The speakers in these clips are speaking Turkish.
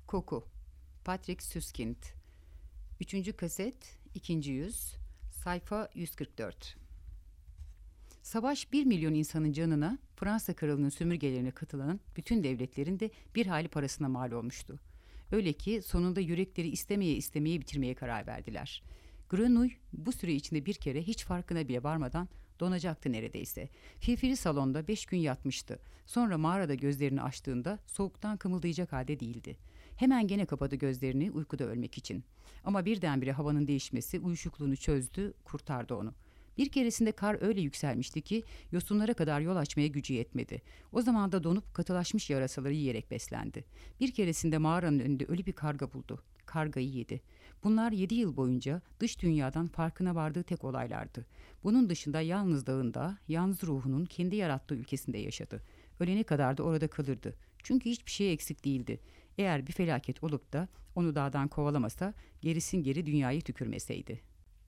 Koku. Patrick Süskind. 3. kaset, 2. yüz, sayfa 144. Savaş 1 milyon insanın canına, Fransa kralının sömürgelerine katılan bütün devletlerin de bir hali parasına mal olmuştu. Öyle ki sonunda yürekleri istemeye bitirmeye karar verdiler. Grenouille bu süre içinde bir kere hiç farkına bile varmadan donacaktı neredeyse. Firfiri salonda 5 gün yatmıştı. Sonra mağarada gözlerini açtığında soğuktan kımıldayacak halde değildi. Hemen gene kapadı gözlerini uykuda ölmek için. Ama birdenbire havanın değişmesi uyuşukluğunu çözdü, kurtardı onu. Bir keresinde kar öyle yükselmişti ki yosunlara kadar yol açmaya gücü yetmedi. O zaman da donup katılaşmış yarasaları yiyerek beslendi. Bir keresinde mağaranın önünde ölü bir karga buldu. Kargayı yedi. Bunlar 7 yıl boyunca dış dünyadan farkına vardığı tek olaylardı. Bunun dışında yalnız dağında, yalnız ruhunun kendi yarattığı ülkesinde yaşadı. Ölene kadar da orada kalırdı. Çünkü hiçbir şey eksik değildi. Eğer bir felaket olup da onu dağdan kovalamasa, gerisin geri dünyayı tükürmeseydi.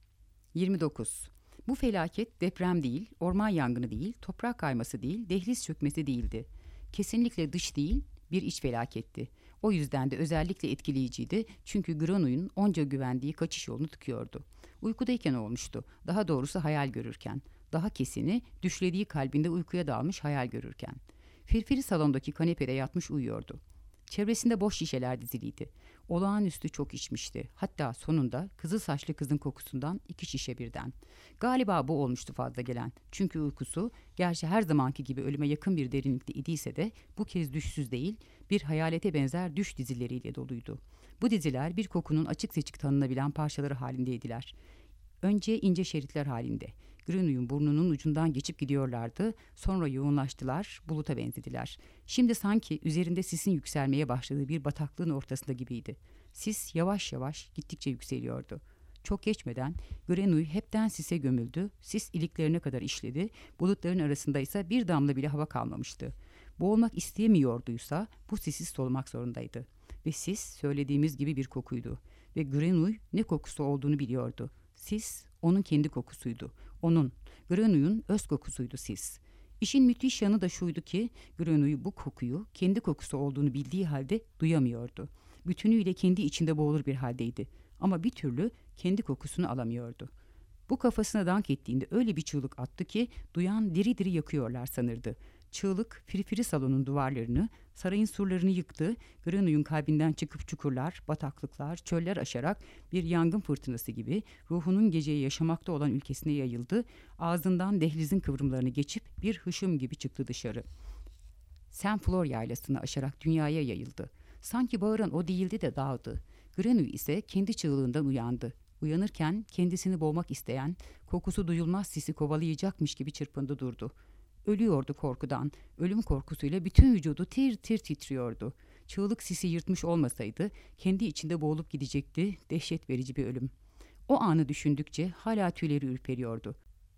29. Bu felaket deprem değil, orman yangını değil, toprak kayması değil, dehliz çökmesi değildi. Kesinlikle dış değil, bir iç felaketti. O yüzden de özellikle etkileyiciydi çünkü Grenouille'un onca güvendiği kaçış yolunu tıkıyordu. Uykudayken olmuştu, daha doğrusu hayal görürken. Daha kesini, düşlediği kalbinde uykuya dalmış hayal görürken. Firfiri salondaki kanepede yatmış uyuyordu. Çevresinde boş şişeler diziliydi. Olağanüstü çok içmişti. Hatta sonunda kızıl saçlı kızın kokusundan 2 şişe birden. Galiba bu olmuştu fazla gelen. Çünkü uykusu, gerçi her zamanki gibi ölüme yakın bir derinlikte idiyse de bu kez düşsüz değil, bir hayalete benzer düş dizileriyle doluydu. Bu diziler bir kokunun açık seçik tanınabilen parçaları halindeydiler. Önce ince şeritler halinde. Grenouille'un burnunun ucundan geçip gidiyorlardı. Sonra yoğunlaştılar, buluta benzediler. Şimdi sanki üzerinde sisin yükselmeye başladığı bir bataklığın ortasında gibiydi. Sis yavaş yavaş gittikçe yükseliyordu. Çok geçmeden Grenouille hepten sise gömüldü. Sis iliklerine kadar işledi. Bulutların arasında ise bir damla bile hava kalmamıştı. Boğulmak isteyemiyorduysa bu sisi solumak zorundaydı. Ve sis söylediğimiz gibi bir kokuydu. Ve Grenouille ne kokusu olduğunu biliyordu. Sis onun kendi kokusuydu. Onun, Grenouille'un öz kokusuydu sis. İşin müthiş yanı da şuydu ki Grenouille bu kokuyu kendi kokusu olduğunu bildiği halde duyamıyordu. Bütünüyle kendi içinde boğulur bir haldeydi. Ama bir türlü kendi kokusunu alamıyordu. Bu kafasına dank ettiğinde öyle bir çığlık attı ki duyan diri diri yakıyorlar sanırdı. Çığlık firfiri salonun duvarlarını, sarayın surlarını yıktı. Grenouille'un kalbinden çıkıp çukurlar, bataklıklar, çöller aşarak bir yangın fırtınası gibi ruhunun geceyi yaşamakta olan ülkesine yayıldı. Ağzından dehlizin kıvrımlarını geçip bir hışım gibi çıktı dışarı. Saint-Flour yaylasını aşarak dünyaya yayıldı. Sanki bağıran o değildi de dağdı. Grenouille ise kendi çığlığından uyandı. Uyanırken kendisini boğmak isteyen, kokusu duyulmaz sisi kovalayacakmış gibi çırpındı durdu. Ölüyordu korkudan. Ölüm korkusuyla bütün vücudu tir tir titriyordu. Çığlık sisi yırtmış olmasaydı kendi içinde boğulup gidecekti, dehşet verici bir ölüm. O anı düşündükçe hala tüyleri ürperiyordu.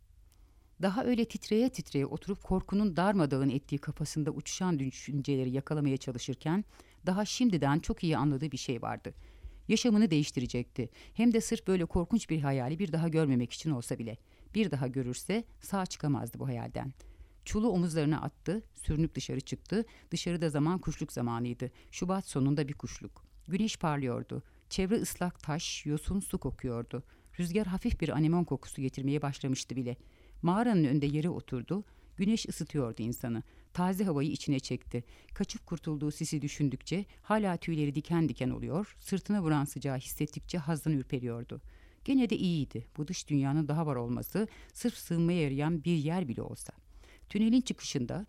Daha öyle titreye titreye oturup korkunun darmadağın ettiği kafasında uçuşan düşünceleri yakalamaya çalışırken daha şimdiden çok iyi anladığı bir şey vardı. Yaşamını değiştirecekti. Hem de sırf böyle korkunç bir hayali bir daha görmemek için olsa bile. Bir daha görürse sağ çıkamazdı bu hayalden. Çulu omuzlarına attı, sürünüp dışarı çıktı. Dışarıda zaman kuşluk zamanıydı. Şubat sonunda bir kuşluk. Güneş parlıyordu. Çevre ıslak taş, yosun, su kokuyordu. Rüzgar hafif bir anemon kokusu getirmeye başlamıştı bile. Mağaranın önünde yere oturdu. Güneş ısıtıyordu insanı. Taze havayı içine çekti. Kaçıp kurtulduğu sisi düşündükçe hala tüyleri diken diken oluyor. Sırtına vuran sıcağı hissettikçe hazdan ürperiyordu. Gene de iyiydi. Bu dış dünyanın daha var olması, sırf sığınmaya yarayan bir yer bile olsa. Tünelin çıkışında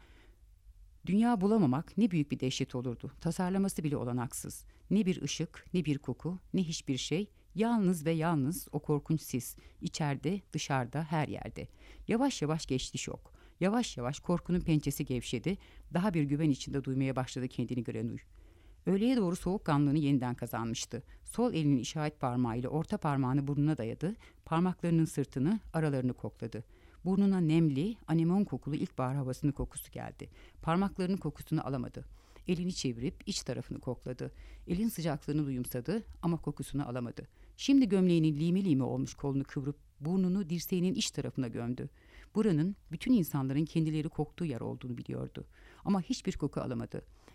dünya bulamamak ne büyük bir dehşet olurdu. Tasarlaması bile olanaksız. Ne bir ışık, ne bir koku, ne hiçbir şey. Yalnız ve yalnız o korkunç sis. İçeride, dışarıda, her yerde. Yavaş yavaş geçti şok. Yavaş yavaş korkunun pençesi gevşedi. Daha bir güven içinde duymaya başladı kendini Grenouille. Öğleye doğru soğukkanlılığını yeniden kazanmıştı. Sol elinin işaret parmağıyla orta parmağını burnuna dayadı. Parmaklarının sırtını, aralarını kokladı. Burnuna nemli, anemon kokulu ilkbahar havasının kokusu geldi. Parmaklarının kokusunu alamadı. Elini çevirip iç tarafını kokladı. Elin sıcaklığını duyumsadı ama kokusunu alamadı. Şimdi gömleğinin lime lime olmuş kolunu kıvırıp burnunu dirseğinin iç tarafına gömdü. Buranın bütün insanların kendileri koktuğu yer olduğunu biliyordu. Ama hiçbir koku alamadı.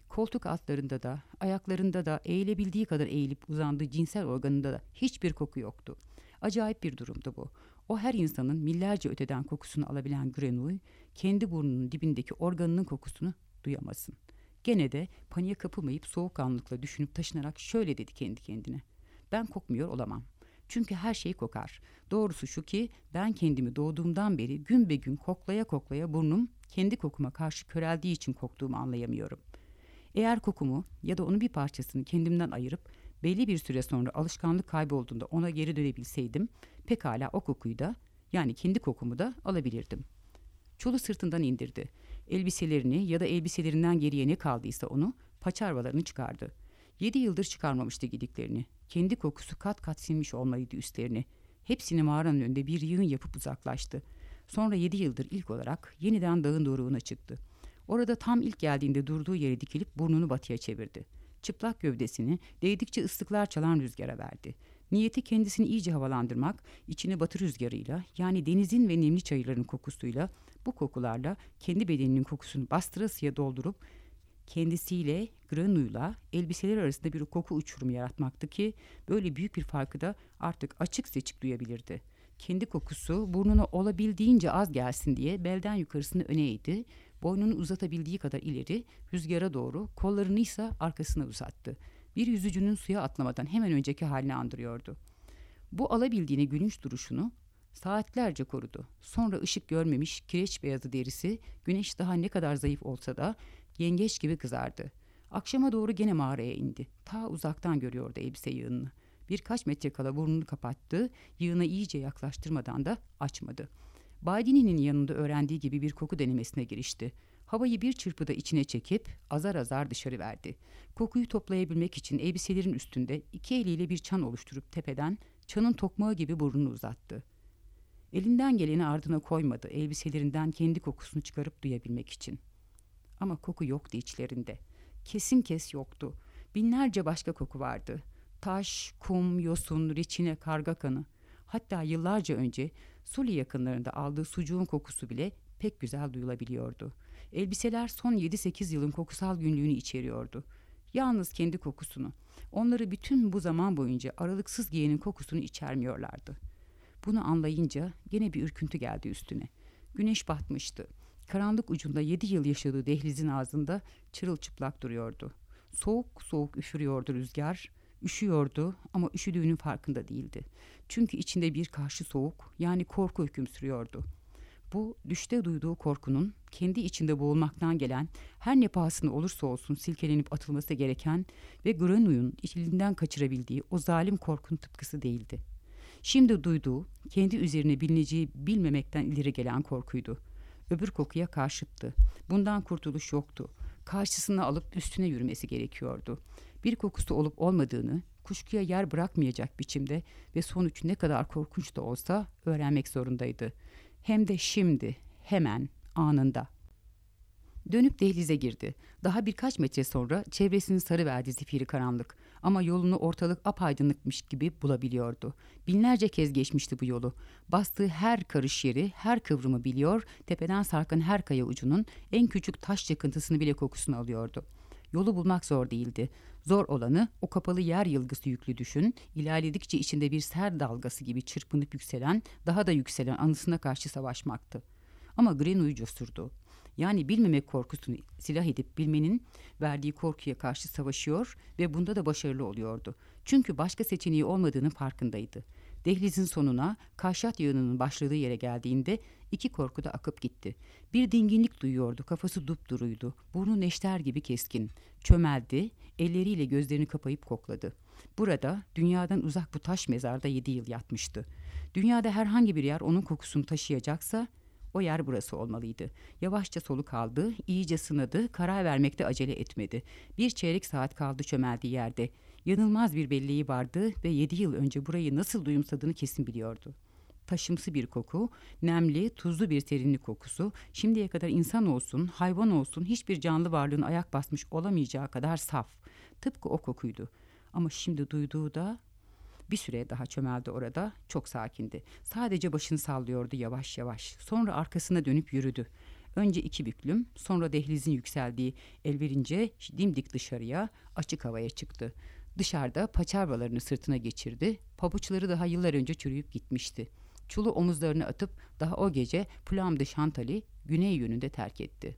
Koltuk altlarında da, ayaklarında da, eğilebildiği kadar eğilip uzandığı cinsel organında da hiçbir koku yoktu. Acayip bir durumdu bu. O her insanın millerce öteden kokusunu alabilen Grenouille, kendi burnunun dibindeki organının kokusunu duyamasın. Gene de paniğe kapılmayıp soğukkanlılıkla düşünüp taşınarak şöyle dedi kendi kendine. Ben kokmuyor olamam. Çünkü her şey kokar. Doğrusu şu ki ben kendimi doğduğumdan beri gün be gün koklaya koklaya burnum kendi kokuma karşı köreldiği için koktuğumu anlayamıyorum. Eğer kokumu ya da onun bir parçasını kendimden ayırıp belli bir süre sonra alışkanlık kaybolduğunda ona geri dönebilseydim pekala o kokuyu da yani kendi kokumu da alabilirdim. Çolu sırtından indirdi. Elbiselerini ya da elbiselerinden geriye ne kaldıysa onu paçavralarını çıkardı. 7 yıldır çıkarmamıştı giydiklerini. Kendi kokusu kat kat sinmiş olmalıydı üstlerini. Hepsini mağaranın önünde bir yığın yapıp uzaklaştı. Sonra 7 yıldır ilk olarak yeniden dağın doruğuna çıktı. Orada tam ilk geldiğinde durduğu yere dikilip burnunu batıya çevirdi. Çıplak gövdesini değdikçe ıslıklar çalan rüzgara verdi. Niyeti kendisini iyice havalandırmak, içini batı rüzgarıyla yani denizin ve nemli çayırların kokusuyla, bu kokularla kendi bedeninin kokusunu bastırasıya doldurup kendisiyle Grenouille'la elbiseler arasında bir koku uçurumu yaratmaktı ki böyle büyük bir farkı da artık açık seçik duyabilirdi. Kendi kokusu burnuna olabildiğince az gelsin diye belden yukarısını öne eğdi, boynunu uzatabildiği kadar ileri, rüzgara doğru, kollarını ise arkasına uzattı. Bir yüzücünün suya atlamadan hemen önceki halini andırıyordu. Bu alabildiğine gülünç duruşunu saatlerce korudu. Sonra ışık görmemiş kireç beyazı derisi, güneş daha ne kadar zayıf olsa da yengeç gibi kızardı. Akşama doğru gene mağaraya indi. Ta uzaktan görüyordu elbise yığınını. Birkaç metre kala burnunu kapattı, yığına iyice yaklaştırmadan da açmadı. Badini'nin yanında öğrendiği gibi bir koku denemesine girişti. Havayı bir çırpıda içine çekip azar azar dışarı verdi. Kokuyu toplayabilmek için elbiselerin üstünde iki eliyle bir çan oluşturup tepeden çanın tokmağı gibi burnunu uzattı. Elinden geleni ardına koymadı elbiselerinden kendi kokusunu çıkarıp duyabilmek için. Ama koku yoktu içlerinde. Kesin kes yoktu. Binlerce başka koku vardı. Taş, kum, yosun, reçine, karga kanı. Hatta yıllarca önce Suli yakınlarında aldığı sucuğun kokusu bile pek güzel duyulabiliyordu. Elbiseler son 7-8 yılın kokusal günlüğünü içeriyordu. Yalnız kendi kokusunu. Onları bütün bu zaman boyunca aralıksız giyenin kokusunu içermiyorlardı. Bunu anlayınca gene bir ürküntü geldi üstüne. Güneş batmıştı. Karanlık ucunda 7 yıl yaşadığı dehlizin ağzında çırılçıplak duruyordu. Soğuk soğuk üfürüyordu rüzgar. Üşüyordu ama üşüdüğünün farkında değildi. Çünkü içinde bir karşı soğuk yani korku hüküm sürüyordu. Bu düşte duyduğu korkunun kendi içinde boğulmaktan gelen her ne pahasına olursa olsun silkelenip atılması gereken ve Grenouille'un elinden kaçırabildiği o zalim korkunun tıpkısı değildi. Şimdi duyduğu kendi üzerine bilineceği bilmemekten ileri gelen korkuydu. Öbür kokuya karşıttı. Bundan kurtuluş yoktu. Karşısına alıp üstüne yürümesi gerekiyordu. Bir kokusu olup olmadığını kuşkuya yer bırakmayacak biçimde ve sonuç ne kadar korkunç da olsa öğrenmek zorundaydı. Hem de şimdi, hemen, anında. Dönüp dehlize girdi. Daha birkaç metre sonra çevresini sarıverdi zifiri karanlık. Ama yolunu ortalık apaydınlıkmış gibi bulabiliyordu. Binlerce kez geçmişti bu yolu. Bastığı her karış yeri, her kıvrımı biliyor, tepeden sarkan her kaya ucunun en küçük taş çıkıntısını bile kokusunu alıyordu. Yolu bulmak zor değildi. Zor olanı o kapalı yer yılgısı yüklü düşün, ilerledikçe içinde bir ser dalgası gibi çırpınıp yükselen, daha da yükselen anısına karşı savaşmaktı. Ama Grenouille cesurdu. Yani bilmemek korkusunu silah edip bilmenin verdiği korkuya karşı savaşıyor ve bunda da başarılı oluyordu. Çünkü başka seçeneği olmadığının farkındaydı. Dehlizin sonuna Kaşyat yığınının başladığı yere geldiğinde iki korku da akıp gitti. Bir dinginlik duyuyordu, kafası dupduruydu, burnu neşter gibi keskin. Çömeldi, elleriyle gözlerini kapayıp kokladı. Burada, dünyadan uzak bu taş mezarda 7 yıl yatmıştı. Dünyada herhangi bir yer onun kokusunu taşıyacaksa o yer burası olmalıydı. Yavaşça soluk aldı, iyice sınadı, karar vermekte acele etmedi. Bir çeyrek saat kaldı çömeldiği yerde. Yanılmaz bir belleği vardı ve 7 yıl önce burayı nasıl duyumsadığını kesin biliyordu. Taşımsı bir koku, nemli, tuzlu bir serinlik kokusu, şimdiye kadar insan olsun, hayvan olsun hiçbir canlı varlığın ayak basmış olamayacağı kadar saf. Tıpkı o kokuydu. Ama şimdi duyduğu da bir süre daha çömeldi orada, çok sakindi. Sadece başını sallıyordu yavaş yavaş. Sonra arkasına dönüp yürüdü. Önce iki büklüm, sonra dehlizin yükseldiği el verince dimdik dışarıya, açık havaya çıktı. Dışarıda paçavralarını sırtına geçirdi, pabuçları daha yıllar önce çürüyüp gitmişti. Çulu omuzlarına atıp daha o gece Plum de Chantal'i güney yönünde terk etti.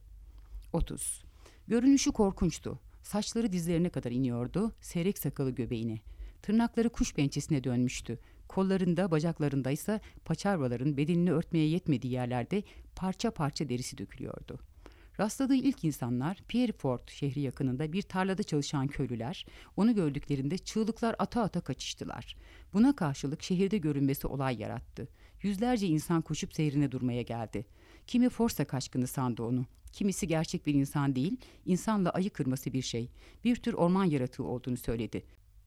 30. Görünüşü korkunçtu. Saçları dizlerine kadar iniyordu, seyrek sakalı göbeğine. Tırnakları kuş pençesine dönmüştü. Kollarında, bacaklarında ise paçavraların bedenini örtmeye yetmediği yerlerde parça parça derisi dökülüyordu. Rastladığı ilk insanlar Pierrefort şehri yakınında bir tarlada çalışan köylüler, onu gördüklerinde çığlıklar ata ata kaçıştılar. Buna karşılık şehirde görünmesi olay yarattı. Yüzlerce insan koşup seyrine durmaya geldi. Kimi Forsa kaçkını sandı onu. Kimisi gerçek bir insan değil, insanla ayı kırması bir şey. Bir tür orman yaratığı olduğunu söyledi.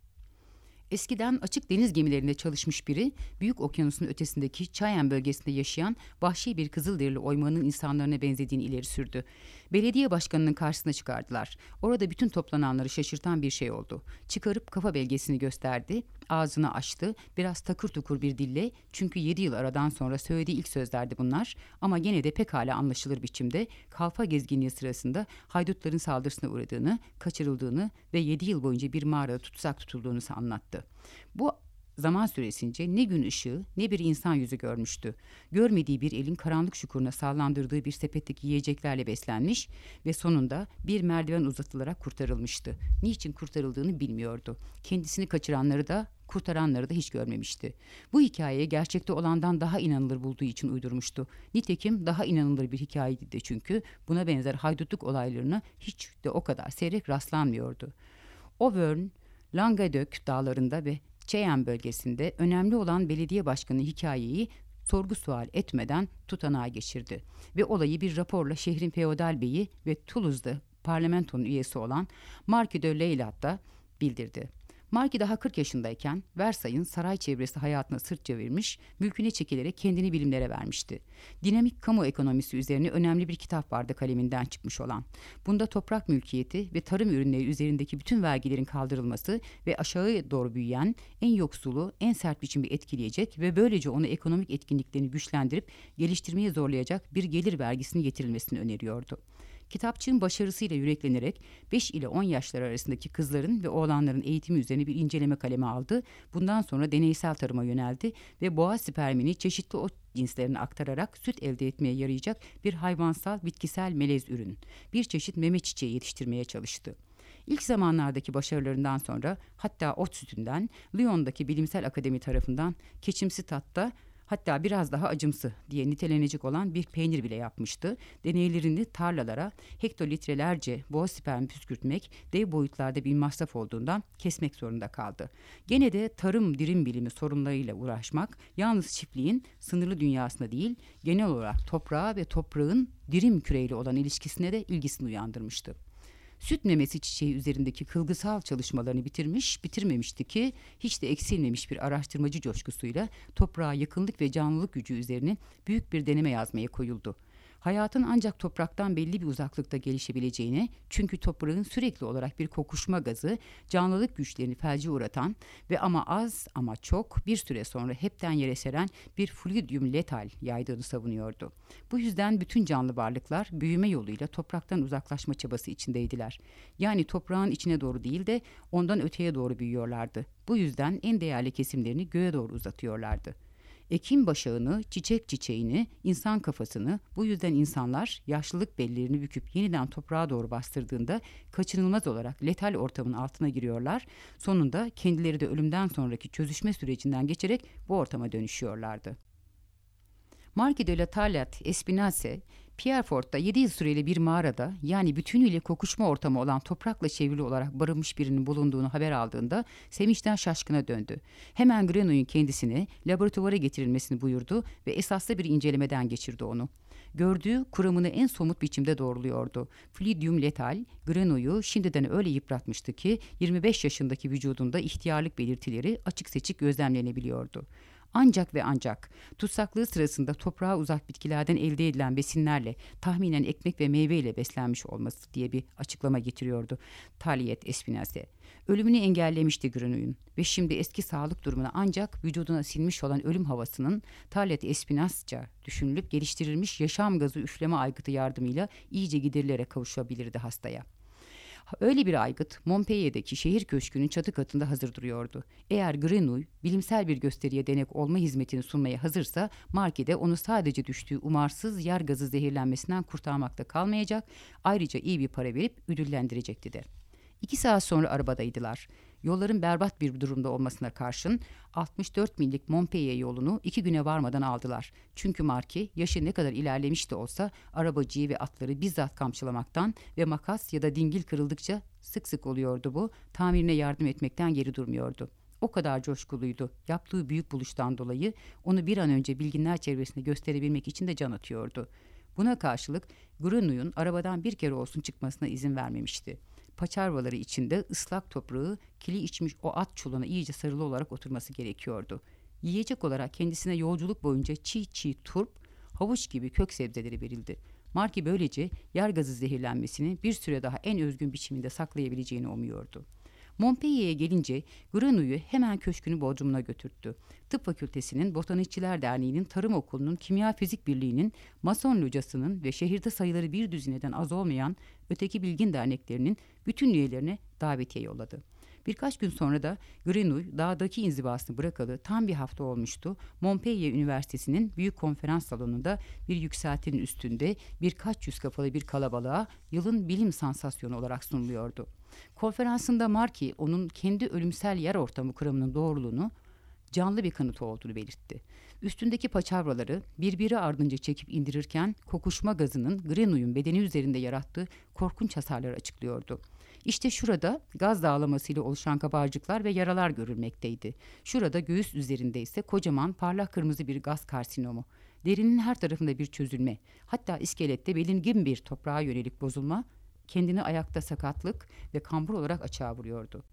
Eskiden açık deniz gemilerinde çalışmış biri, Büyük Okyanus'un ötesindeki Cheyenne bölgesinde yaşayan vahşi bir Kızılderili oymanın insanlarına benzediğini ileri sürdü. Belediye başkanının karşısına çıkardılar. Orada bütün toplananları şaşırtan bir şey oldu. Çıkarıp kafa belgesini gösterdi, ağzını açtı, biraz takır tukur bir dille, çünkü 7 yıl aradan sonra söylediği ilk sözlerdi bunlar, ama gene de pekala anlaşılır biçimde Kalfa gezginliği sırasında haydutların saldırısına uğradığını, kaçırıldığını ve 7 yıl boyunca bir mağarada tutsak tutulduğunu anlattı. Bu zaman süresince ne gün ışığı ne bir insan yüzü görmüştü. Görmediği bir elin karanlık çukuruna sallandırdığı bir sepetteki yiyeceklerle beslenmiş ve sonunda bir merdiven uzatılarak kurtarılmıştı. Niçin kurtarıldığını bilmiyordu. Kendisini kaçıranları da kurtaranları da hiç görmemişti. Bu hikayeyi gerçekte olandan daha inanılır bulduğu için uydurmuştu. Nitekim daha inanılır bir hikayeydi de, çünkü buna benzer haydutluk olaylarına hiç de o kadar seyrek rastlanmıyordu. Auvergne, Languedoc dağlarında ve Cheyenne bölgesinde önemli olan belediye başkanı hikayeyi sorgu sual etmeden tutanağa geçirdi ve olayı bir raporla şehrin feodal beyi ve Toulouse'da parlamentonun üyesi olan Marquis de Leylat'ta bildirdi. Marquis daha 40 yaşındayken Versailles'in saray çevresi hayatına sırt çevirmiş, mülküne çekilerek kendini bilimlere vermişti. Dinamik kamu ekonomisi üzerine önemli bir kitap vardı kaleminden çıkmış olan. Bunda toprak mülkiyeti ve tarım ürünleri üzerindeki bütün vergilerin kaldırılması ve aşağıya doğru büyüyen en yoksulu en sert biçimde etkileyecek ve böylece onu ekonomik etkinliklerini güçlendirip geliştirmeye zorlayacak bir gelir vergisinin getirilmesini öneriyordu. Kitapçığın başarısıyla yüreklenerek 5 ile 10 yaşlar arasındaki kızların ve oğlanların eğitimi üzerine bir inceleme kalemi aldı. Bundan sonra deneysel tarıma yöneldi ve boğa spermini çeşitli ot cinslerine aktararak süt elde etmeye yarayacak bir hayvansal bitkisel melez ürün, bir çeşit meme çiçeği yetiştirmeye çalıştı. İlk zamanlardaki başarılarından sonra hatta ot sütünden Lyon'daki bilimsel akademi tarafından keçimsi tatta, hatta biraz daha acımsı diye nitelenecek olan bir peynir bile yapmıştı. Deneylerini tarlalara hektolitrelerce boğa sperm püskürtmek dev boyutlarda bir masraf olduğundan kesmek zorunda kaldı. Gene de tarım dirim bilimi sorunlarıyla uğraşmak yalnız çiftliğin sınırlı dünyasında değil, genel olarak toprağa ve toprağın dirim küreyle olan ilişkisine de ilgisini uyandırmıştı. Süt memesi çiçeği üzerindeki kılgısal çalışmalarını bitirmemişti ki hiç de eksilmemiş bir araştırmacı coşkusuyla toprağa yakınlık ve canlılık gücü üzerine büyük bir deneme yazmaya koyuldu. Hayatın ancak topraktan belli bir uzaklıkta gelişebileceğini, çünkü toprağın sürekli olarak bir kokuşma gazı, canlılık güçlerini felce uğratan ve ama az ama çok bir süre sonra hepten yere seren bir fluidium letal yaydığını savunuyordu. Bu yüzden bütün canlı varlıklar büyüme yoluyla topraktan uzaklaşma çabası içindeydiler. Yani toprağın içine doğru değil de ondan öteye doğru büyüyorlardı. Bu yüzden en değerli kesimlerini göğe doğru uzatıyorlardı. Ekim başağını, çiçek çiçeğini, insan kafasını, bu yüzden insanlar yaşlılık bellerini büküp yeniden toprağa doğru bastırdığında kaçınılmaz olarak letal ortamın altına giriyorlar. Sonunda kendileri de ölümden sonraki çözüşme sürecinden geçerek bu ortama dönüşüyorlardı. Marquis de la Taillade Espinasse, Pierrefort'ta 7 yıl süreli bir mağarada, yani bütünüyle kokuşma ortamı olan toprakla çevrili olarak barınmış birinin bulunduğunu haber aldığında sevinçten şaşkına döndü. Hemen Grenouille'un kendisine laboratuvara getirilmesini buyurdu ve esaslı bir incelemeden geçirdi onu. Gördüğü kuramını en somut biçimde doğruluyordu. Fluidium letal, Grenouille'u şimdiden öyle yıpratmıştı ki 25 yaşındaki vücudunda ihtiyarlık belirtileri açık seçik gözlemlenebiliyordu. Ancak ve ancak tutsaklığı sırasında toprağa uzak bitkilerden elde edilen besinlerle, tahminen ekmek ve meyve ile beslenmiş olması diye bir açıklama getiriyordu Taliyet Espinasse. Ölümünü engellemişti Grenouille'un ve şimdi eski sağlık durumuna ancak vücuduna sinmiş olan ölüm havasının Taliyet Espinasse'ca düşünülüp geliştirilmiş yaşam gazı üfleme aygıtı yardımıyla iyice giderilerek kavuşabilirdi hastaya. Öyle bir aygıt Montpellier'deki şehir köşkünün çatı katında hazır duruyordu. Eğer Grenouille bilimsel bir gösteriye denek olma hizmetini sunmaya hazırsa Marquis de onu sadece düştüğü umarsız yer gazı zehirlenmesinden kurtarmakta kalmayacak, ayrıca iyi bir para verip ödüllendirecekti de. 2 saat sonra arabadaydılar. Yolların berbat bir durumda olmasına karşın 64 millik Montpellier yolunu 2 güne varmadan aldılar. Çünkü Marquis yaşı ne kadar ilerlemiş de olsa arabacıyı ve atları bizzat kamçılamaktan ve makas ya da dingil kırıldıkça sık sık oluyordu bu, tamirine yardım etmekten geri durmuyordu. O kadar coşkuluydu. Yaptığı büyük buluştan dolayı onu bir an önce bilginler çevresinde gösterebilmek için de can atıyordu. Buna karşılık Grenouille'un arabadan bir kere olsun çıkmasına izin vermemişti. Paçavraları içinde ıslak toprağı kili içmiş o at çuluna iyice sarılı olarak oturması gerekiyordu. Yiyecek olarak kendisine yolculuk boyunca çiğ turp, havuç gibi kök sebzeleri verildi. Marquis böylece yer gazı zehirlenmesini bir süre daha en özgün biçiminde saklayabileceğini umuyordu. Montpellier'e gelince Grenouille'u hemen köşkünü bodrumuna götürttü. Tıp Fakültesi'nin, Botanikçiler Derneği'nin, Tarım Okulu'nun, Kimya Fizik Birliği'nin, Mason Locası'nın ve şehirde sayıları bir düzineden az olmayan öteki bilgin derneklerinin bütün üyelerine davetiye yolladı. Birkaç gün sonra da Grenouille dağdaki inzivasını bırakalı tam bir hafta olmuştu. Montpellier Üniversitesi'nin büyük konferans salonunda bir yükseltinin üstünde birkaç yüz kafalı bir kalabalığa yılın bilim sansasyonu olarak sunuluyordu. Konferansında Marquis onun kendi ölümsel yer ortamı kuramının doğruluğunu canlı bir kanıtı olduğunu belirtti. Üstündeki paçavraları birbiri ardınca çekip indirirken kokuşma gazının Grenouille'un bedeni üzerinde yarattığı korkunç hasarları açıklıyordu. İşte şurada gaz dağlamasıyla oluşan kabarcıklar ve yaralar görülmekteydi. Şurada göğüs üzerinde ise kocaman parlak kırmızı bir gaz karsinomu. Derinin her tarafında bir çözülme, hatta iskelette belirgin bir toprağa yönelik bozulma, kendini ayakta sakatlık ve kambur olarak açığa vuruyordu.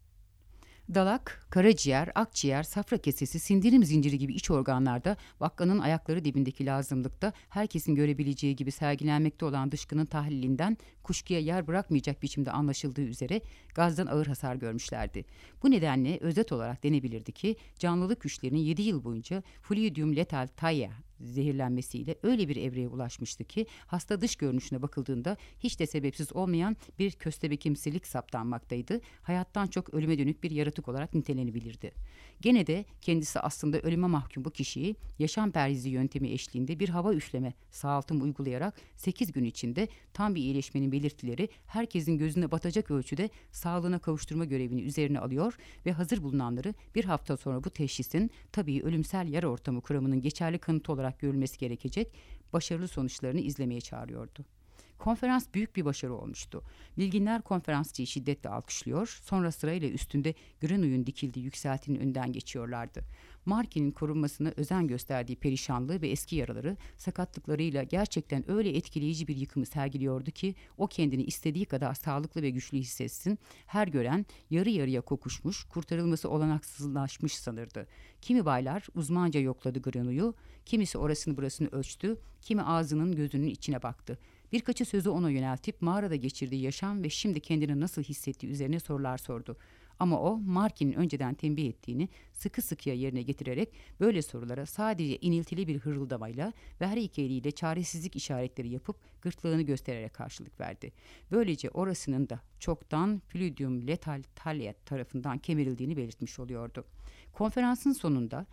Dalak, karaciğer, akciğer, safra kesesi, sindirim zinciri gibi iç organlarda vakkanın ayakları dibindeki lazımlıkta herkesin görebileceği gibi sergilenmekte olan dışkının tahlilinden kuşkuya yer bırakmayacak biçimde anlaşıldığı üzere gazdan ağır hasar görmüşlerdi. Bu nedenle özet olarak denebilirdi ki canlılık güçlerinin 7 yıl boyunca Fluidium letal taia zehirlenmesiyle öyle bir evreye ulaşmıştı ki hasta dış görünüşüne bakıldığında hiç de sebepsiz olmayan bir köstebekimsilik saptanmaktaydı. Hayattan çok ölüme dönük bir yaratık olarak nitelenebilirdi. Gene de kendisi aslında ölüme mahkum bu kişiyi yaşam perhizi yöntemi eşliğinde bir hava üfleme sağaltım uygulayarak 8 gün içinde tam bir iyileşmenin belirtileri herkesin gözüne batacak ölçüde sağlığına kavuşturma görevini üzerine alıyor ve hazır bulunanları bir hafta sonra bu teşhisin tabii ölümsel yer ortamı kuramının geçerli kanıtı olarak görülmesi gerekecek başarılı sonuçlarını izlemeye çağırıyordu. Konferans büyük bir başarı olmuştu. Bilginler konferansçıyı şiddetle alkışlıyor, sonra sırayla üstünde Grenouille'un dikildiği yükseltinin önünden geçiyorlardı. Marquis'in korunmasına özen gösterdiği perişanlığı ve eski yaraları sakatlıklarıyla gerçekten öyle etkileyici bir yıkımı sergiliyordu ki o kendini istediği kadar sağlıklı ve güçlü hissetsin, her gören yarı yarıya kokuşmuş, kurtarılması olanaksızlaşmış sanırdı. Kimi baylar uzmanca yokladı Grenouille'u, kimisi orasını burasını ölçtü, kimi ağzının gözünün içine baktı. Birkaçı sözü ona yöneltip mağarada geçirdiği yaşam ve şimdi kendini nasıl hissettiği üzerine sorular sordu. Ama o Marquis'in önceden tembih ettiğini sıkı sıkıya yerine getirerek böyle sorulara sadece iniltili bir hırıldamayla ve her iki eliyle çaresizlik işaretleri yapıp gırtlağını göstererek karşılık verdi. Böylece orasının da çoktan Fluidium letal talia tarafından kemirildiğini belirtmiş oluyordu. Konferansın sonunda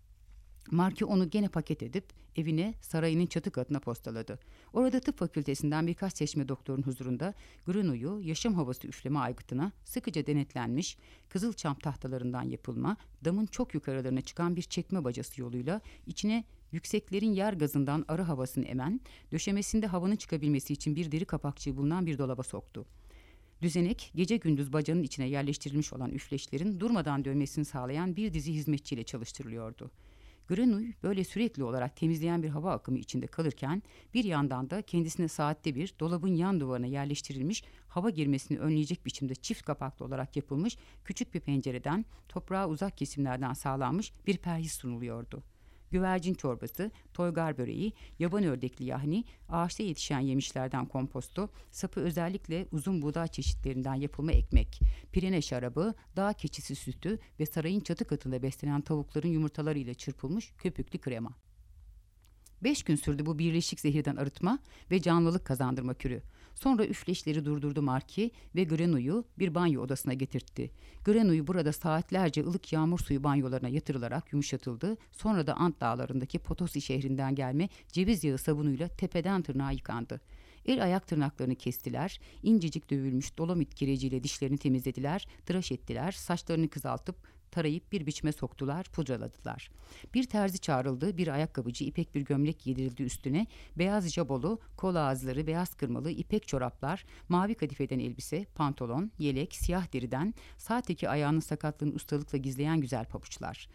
Marquis onu gene paket edip evine sarayının çatı katına postaladı. Orada tıp fakültesinden birkaç seçme doktorun huzurunda Grenouille'u yaşam havası üfleme aygıtına sıkıca denetlenmiş, kızılçam tahtalarından yapılma, damın çok yukarılarına çıkan bir çekme bacası yoluyla içine yükseklerin yer gazından arı havasını emen, döşemesinde havanın çıkabilmesi için bir deri kapakçığı bulunan bir dolaba soktu. Düzenek, gece gündüz bacanın içine yerleştirilmiş olan üfleçlerin durmadan dönmesini sağlayan bir dizi hizmetçiyle çalıştırılıyordu. Grenouille böyle sürekli olarak temizleyen bir hava akımı içinde kalırken bir yandan da kendisine saatte bir dolabın yan duvarına yerleştirilmiş hava girmesini önleyecek biçimde çift kapaklı olarak yapılmış küçük bir pencereden toprağa uzak kesimlerden sağlanmış bir perhiz sunuluyordu. Güvercin çorbası, toygar böreği, yaban ördekli yahni, ağaçta yetişen yemişlerden komposto, sapı özellikle uzun buğday çeşitlerinden yapılma ekmek, pirene şarabı, dağ keçisi sütü ve sarayın çatı katında beslenen tavukların yumurtalarıyla çırpılmış köpüklü krema. 5 gün sürdü bu birleşik zehirden arıtma ve canlılık kazandırma kürü. Sonra üfleşleri durdurdu Marki ve Grenouille'u bir banyo odasına getirtti. Grenouille burada saatlerce ılık yağmur suyu banyolarına yatırılarak yumuşatıldı. Sonra da Ant dağlarındaki Potosi şehrinden gelme ceviz yağı sabunuyla tepeden tırnağa yıkandı. El ayak tırnaklarını kestiler, incecik dövülmüş dolomit kireciyle dişlerini temizlediler, tıraş ettiler, saçlarını kızaltıp tarayıp bir biçime soktular, pudraladılar. Bir terzi çağrıldı, bir ayakkabıcı ipek bir gömlek giydirildi üstüne, beyaz jabolu, kol ağızları, beyaz kırmalı, ipek çoraplar, mavi kadifeden elbise, pantolon, yelek, siyah deriden, sağ teki ayağının sakatlığını ustalıkla gizleyen güzel pabuçlar.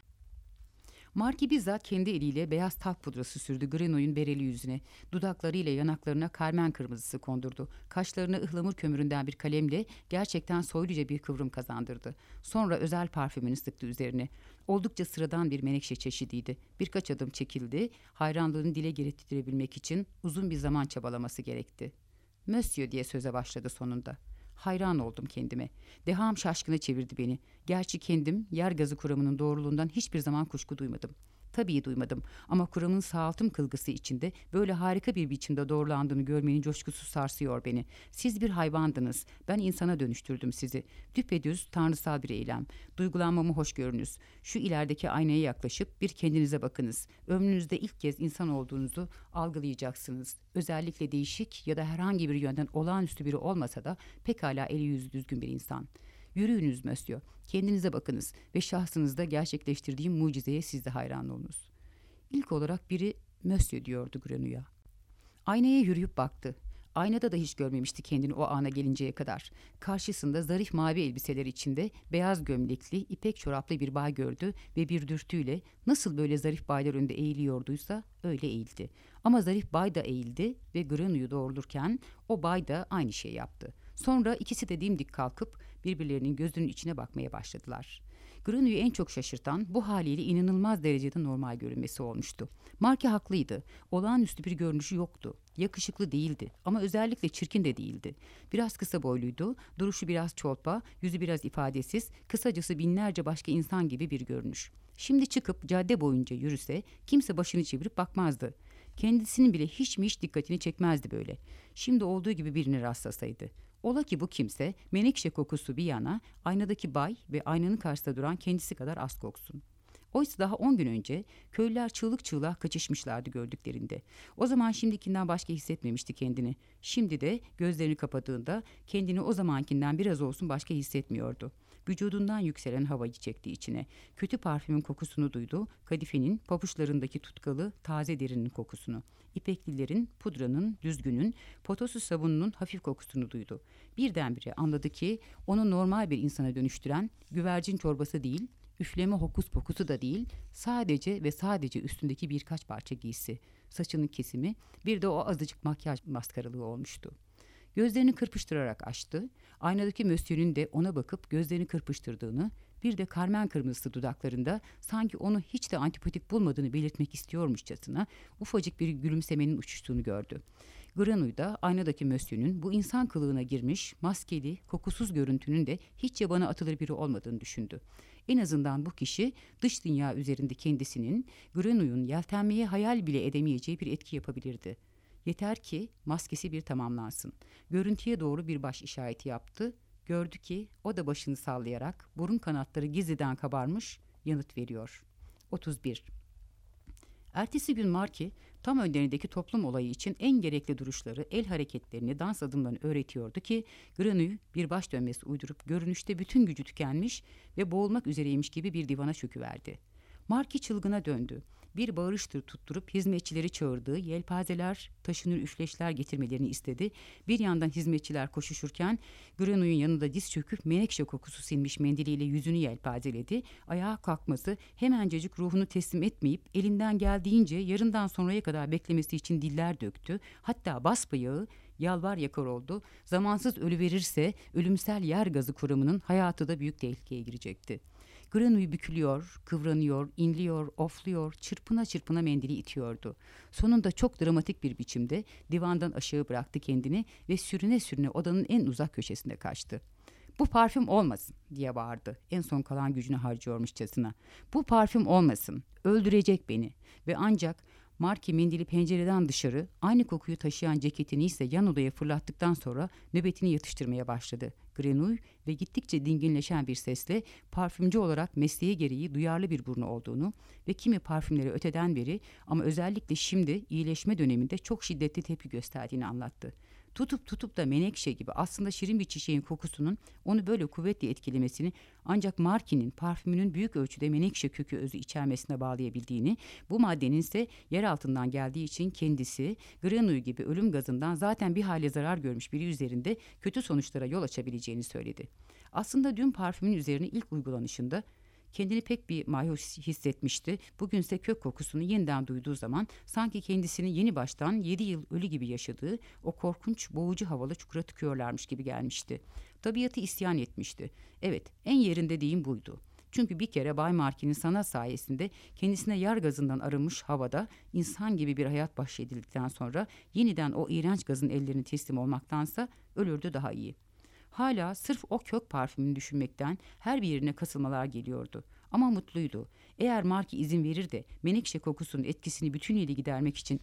Marki bizzat kendi eliyle beyaz talk pudrası sürdü Grenouille'un bereli yüzüne. Dudaklarıyla yanaklarına karmen kırmızısı kondurdu. Kaşlarına ıhlamur kömüründen bir kalemle gerçekten soyluca bir kıvrım kazandırdı. Sonra özel parfümünü sıktı üzerine. Oldukça sıradan bir menekşe çeşidiydi. Birkaç adım çekildi. Hayranlığını dile getirebilmek için uzun bir zaman çabalaması gerekti. "Monsieur" diye söze başladı sonunda. Hayran oldum kendime. Deham şaşkına çevirdi beni. Gerçi kendim yer gazı kuramının doğruluğundan hiçbir zaman kuşku duymadım. Tabii duymadım ama kuramın sağaltım kılgısı içinde böyle harika bir biçimde doğrulandığını görmenin coşkusu sarsıyor beni. Siz bir hayvandınız. Ben insana dönüştürdüm sizi. Düpedüz tanrısal bir eylem. Duygulanmamı hoş görünüz. Şu ilerideki aynaya yaklaşıp bir kendinize bakınız. Ömrünüzde ilk kez insan olduğunuzu algılayacaksınız. Özellikle değişik ya da herhangi bir yönden olağanüstü biri olmasa da pekala eli yüzü düzgün bir insan. Yürüyünüz Monsieur. Kendinize bakınız ve şahsınızda gerçekleştirdiğim mucizeye siz de hayran olunuz. İlk olarak biri Monsieur diyordu Grenouille'a. Aynaya yürüyüp baktı. Aynada da hiç görmemişti kendini o ana gelinceye kadar. Karşısında zarif mavi elbiseler içinde beyaz gömlekli, ipek çoraplı bir bay gördü ve bir dürtüyle nasıl böyle zarif baylar önünde eğiliyorduysa öyle eğildi. Ama zarif bay da eğildi ve Grenouille'u doğrulurken o bay da aynı şeyi yaptı. Sonra ikisi de dimdik kalkıp birbirlerinin gözünün içine bakmaya başladılar. Grenouille'u en çok şaşırtan bu haliyle inanılmaz derecede normal görünmesi olmuştu. Marke haklıydı. Olağanüstü bir görünüşü yoktu. Yakışıklı değildi ama özellikle çirkin de değildi. Biraz kısa boyluydu, duruşu biraz çolpa, yüzü biraz ifadesiz, kısacası binlerce başka insan gibi bir görünüş. Şimdi çıkıp cadde boyunca yürüse kimse başını çevirip bakmazdı. Kendisinin bile hiç mi hiç dikkatini çekmezdi böyle. Şimdi olduğu gibi birine rastlasaydı. Ola ki bu kimse menekşe kokusu bir yana aynadaki bay ve aynanın karşısında duran kendisi kadar az koksun. Oysa daha 10 gün önce köylüler çığlık çığlığa kaçışmışlardı gördüklerinde. O zaman şimdikinden başka hissetmemişti kendini. Şimdi de gözlerini kapadığında kendini o zamankinden biraz olsun başka hissetmiyordu. Vücudundan yükselen havayı çekti içine. Kötü parfümün kokusunu duydu. Kadifenin, pabuçlarındaki tutkalı taze derinin kokusunu. İpeklilerin, pudranın, düzgünün, potosu sabununun hafif kokusunu duydu. Birdenbire anladı ki onu normal bir insana dönüştüren güvercin çorbası değil, üfleme hokus pokusu da değil, sadece ve sadece üstündeki birkaç parça giysi, saçının kesimi, bir de o azıcık makyaj maskaralığı olmuştu. Gözlerini kırpıştırarak açtı. Aynadaki Monsieur'ün de ona bakıp gözlerini kırpıştırdığını, bir de karmen kırmızısı dudaklarında sanki onu hiç de antipatik bulmadığını belirtmek istiyormuşçasına ufacık bir gülümsemenin uçuştuğunu gördü. Grenouille da aynadaki Monsieur'ün bu insan kılığına girmiş, maskeli, kokusuz görüntünün de hiç yabana atılır biri olmadığını düşündü. En azından bu kişi dış dünya üzerinde kendisinin Grenouille'un yeltenmeye hayal bile edemeyeceği bir etki yapabilirdi. Yeter ki maskesi bir tamamlansın. Görüntüye doğru bir baş işareti yaptı. Gördü ki o da başını sallayarak burun kanatları gizliden kabarmış yanıt veriyor. 31. Ertesi gün Marki tam önlerindeki toplum olayı için en gerekli duruşları, el hareketlerini, dans adımlarını öğretiyordu ki Grenouille bir baş dönmesi uydurup görünüşte bütün gücü tükenmiş ve boğulmak üzereymiş gibi bir divana çöküverdi. Marki çılgına döndü. bir bağırıştır tutturup hizmetçileri çağırdığı yelpazeler, taşınır üfleşler getirmelerini istedi. Bir yandan hizmetçiler koşuşurken Grenouille'un yanında diz çöküp menekşe kokusu sinmiş mendiliyle yüzünü yelpazeledi. Ayağa kalkması, hemencecik ruhunu teslim etmeyip elinden geldiğince yarından sonraya kadar beklemesi için diller döktü. Hatta basbayağı yalvar yakar oldu. Zamansız ölüverirse ölümsel yer gazı kuramının hayatı da büyük tehlikeye girecekti. Grenouille bükülüyor, kıvranıyor, inliyor, ofluyor, çırpına çırpına mendili itiyordu. Sonunda çok dramatik bir biçimde divandan aşağı bıraktı kendini ve sürüne sürüne odanın en uzak köşesine kaçtı. "Bu parfüm olmasın," diye bağırdı. En son kalan gücünü harcıyormuşçasına. "Bu parfüm olmasın. Öldürecek beni." Ve ancak Marky mendili pencereden dışarı, aynı kokuyu taşıyan ceketini ise yan odaya fırlattıktan sonra nöbetini yatıştırmaya başladı. Grenouille ve gittikçe dinginleşen bir sesle parfümcü olarak mesleği gereği duyarlı bir burnu olduğunu ve kimi parfümleri öteden beri ama özellikle şimdi iyileşme döneminde çok şiddetli tepki gösterdiğini anlattı. Tutup da menekşe gibi aslında şirin bir çiçeğin kokusunun onu böyle kuvvetle etkilemesini ancak Marky'nin parfümünün büyük ölçüde menekşe kökü özü içermesine bağlayabildiğini, bu maddenin ise yer altından geldiği için kendisi Grenouille gibi ölüm gazından zaten bir hale zarar görmüş biri üzerinde kötü sonuçlara yol açabileceğini söyledi. Aslında dün parfümün üzerine ilk uygulanışında kendini pek bir mayhoş hissetmişti. Bugünse kök kokusunu yeniden duyduğu zaman sanki kendisini yeni baştan 7 yıl ölü gibi yaşadığı o korkunç boğucu havalı çukura tıkıyorlarmış gibi gelmişti. Tabiatı isyan etmişti. Evet, en yerinde deyim buydu. Çünkü bir kere Bay Marky'nin sanat sayesinde kendisine yar gazından arınmış havada insan gibi bir hayat bahşedildikten sonra yeniden o iğrenç gazın ellerine teslim olmaktansa ölürdü daha iyi. Hala sırf o kök parfümünü düşünmekten her bir yerine kasılmalar geliyordu. Ama mutluydu. Eğer Marky izin verir de menekşe kokusunun etkisini bütünüyle gidermek için